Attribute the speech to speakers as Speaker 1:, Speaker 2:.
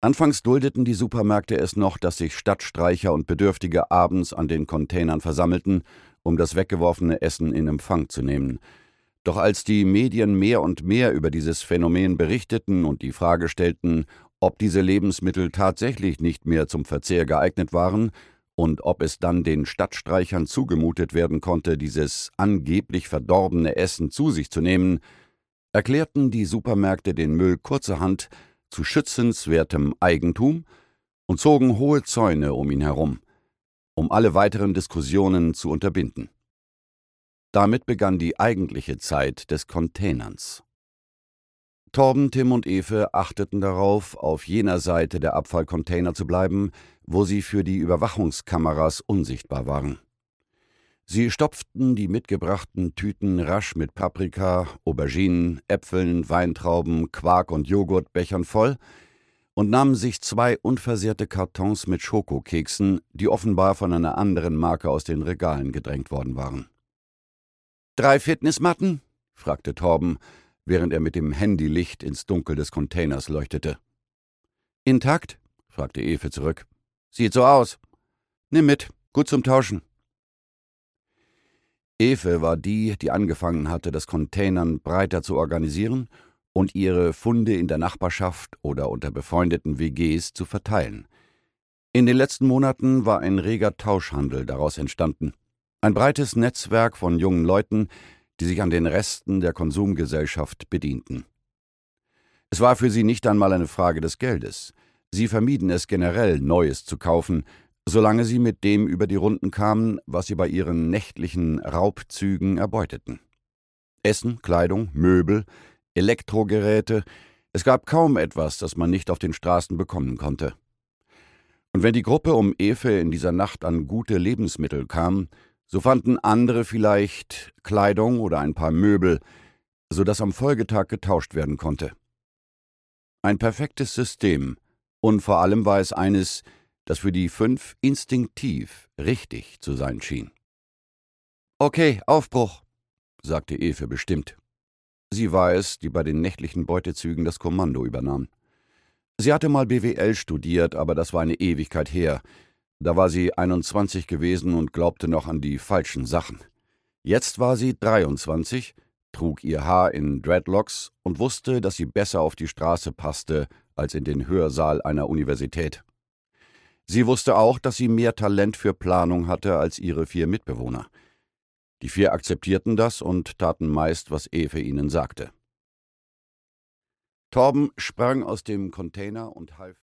Speaker 1: Anfangs duldeten die Supermärkte es noch, dass sich Stadtstreicher und Bedürftige abends an den Containern versammelten, um das weggeworfene Essen in Empfang zu nehmen. Doch als die Medien mehr und mehr über dieses Phänomen berichteten und die Frage stellten, ob diese Lebensmittel tatsächlich nicht mehr zum Verzehr geeignet waren und ob es dann den Stadtstreichern zugemutet werden konnte, dieses angeblich verdorbene Essen zu sich zu nehmen, erklärten die Supermärkte den Müll kurzerhand zu schützenswertem Eigentum und zogen hohe Zäune um ihn herum, um alle weiteren Diskussionen zu unterbinden. Damit begann die eigentliche Zeit des Containerns. Torben, Tim und Efe achteten darauf, auf jener Seite der Abfallcontainer zu bleiben, wo sie für die Überwachungskameras unsichtbar waren. Sie stopften die mitgebrachten Tüten rasch mit Paprika, Auberginen, Äpfeln, Weintrauben, Quark und Joghurtbechern voll und nahmen sich 2 unversehrte Kartons mit Schokokeksen, die offenbar von einer anderen Marke aus den Regalen gedrängt worden waren. 3 Fitnessmatten? Fragte Torben, während er mit dem Handylicht ins Dunkel des Containers leuchtete. Intakt? Fragte Efe zurück. Sieht so aus. Nimm mit, gut zum Tauschen. Efe war die angefangen hatte, das Containern breiter zu organisieren und ihre Funde in der Nachbarschaft oder unter befreundeten WGs zu verteilen. In den letzten Monaten war ein reger Tauschhandel daraus entstanden. Ein breites Netzwerk von jungen Leuten, die sich an den Resten der Konsumgesellschaft bedienten. Es war für sie nicht einmal eine Frage des Geldes. Sie vermieden es generell, Neues zu kaufen, solange sie mit dem über die Runden kamen, was sie bei ihren nächtlichen Raubzügen erbeuteten. Essen, Kleidung, Möbel, Elektrogeräte, es gab kaum etwas, das man nicht auf den Straßen bekommen konnte. Und wenn die Gruppe um Efe in dieser Nacht an gute Lebensmittel kam, so fanden andere vielleicht Kleidung oder ein paar Möbel, sodass am Folgetag getauscht werden konnte. Ein perfektes System, und vor allem war es eines, das für die 5 instinktiv richtig zu sein schien. »Okay, Aufbruch«, sagte Efe bestimmt. Sie war es, die bei den nächtlichen Beutezügen das Kommando übernahm. Sie hatte mal BWL studiert, aber das war eine Ewigkeit her. Da war sie 21 gewesen und glaubte noch an die falschen Sachen. Jetzt war sie 23, trug ihr Haar in Dreadlocks und wusste, dass sie besser auf die Straße passte als in den Hörsaal einer Universität. Sie wusste auch, dass sie mehr Talent für Planung hatte als ihre 4 Mitbewohner. Die 4 akzeptierten das und taten meist, was Efe ihnen sagte. Torben sprang aus dem Container und half